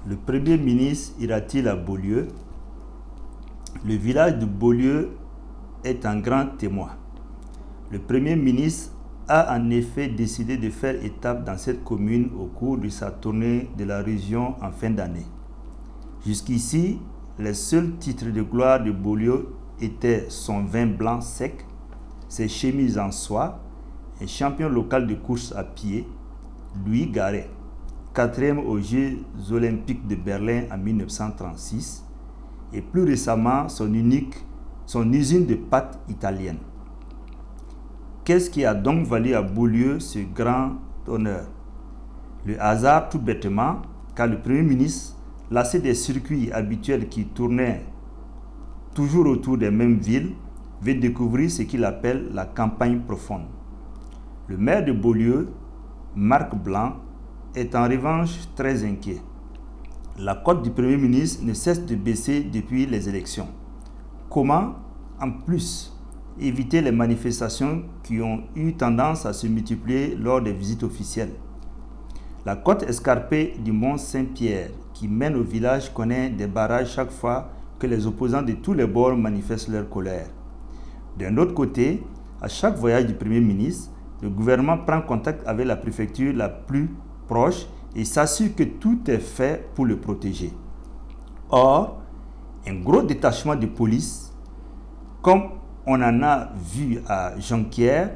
Le Premier ministre ira-t-il à Beaulieu? Le village de Beaulieu est un grand témoin. Le Premier ministre a en effet décidé de faire étape dans cette commune au cours de sa tournée de la région en fin d'année. Jusqu'ici, les seuls titres de gloire de Beaulieu étaient son vin blanc sec, ses chemises en soie, un champion local de course à pied, Louis Garret, 4e aux Jeux olympiques de Berlin en 1936, et plus récemment son usine de pâtes italienne. Qu'est-ce qui a donc valu à Beaulieu ce grand honneur? Le hasard tout bêtement, car le Premier ministre, lassé des circuits habituels qui tournaient toujours autour des mêmes villes, veut découvrir ce qu'il appelle la campagne profonde. Le maire de Beaulieu, Marc Blanc, est en revanche très inquiet. La cote du Premier ministre ne cesse de baisser depuis les élections. Comment, en plus, éviter les manifestations qui ont eu tendance à se multiplier lors des visites officielles? La côte escarpée du mont Saint-Pierre qui mène au village connaît des barrages chaque fois que les opposants de tous les bords manifestent leur colère. D'un autre côté, à chaque voyage du Premier ministre, le gouvernement prend contact avec la préfecture la plus proche et s'assure que tout est fait pour le protéger. Or, un gros détachement de police, comme on en a vu à Jonquière,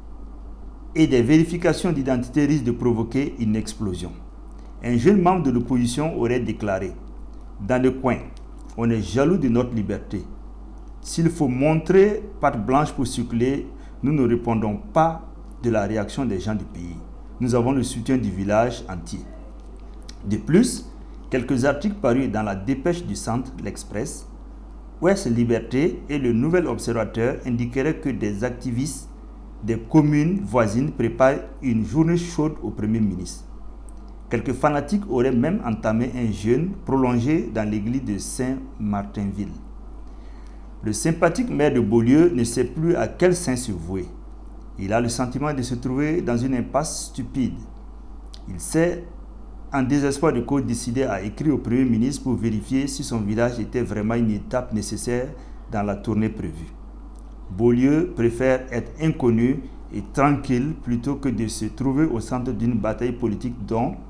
et des vérifications d'identité risquent de provoquer une explosion. Un jeune membre de l'opposition aurait déclaré: dans le coin, on est jaloux de notre liberté. S'il faut montrer patte blanche pour circuler, nous ne répondons pas de la réaction des gens du pays. Nous avons le soutien du village entier. De plus, quelques articles parus dans la dépêche du centre, l'Express, Ouest Liberté et le Nouvel Observateur indiqueraient que des activistes des communes voisines préparent une journée chaude au Premier ministre. Quelques fanatiques auraient même entamé un jeûne prolongé dans l'église de Saint-Martinville. Le sympathique maire de Beaulieu ne sait plus à quel saint se vouer. Il a le sentiment de se trouver dans une impasse stupide. Il s'est, en désespoir de cause, décidé à écrire au Premier ministre pour vérifier si son village était vraiment une étape nécessaire dans la tournée prévue. Beaulieu préfère être inconnu et tranquille plutôt que de se trouver au centre d'une bataille politique dont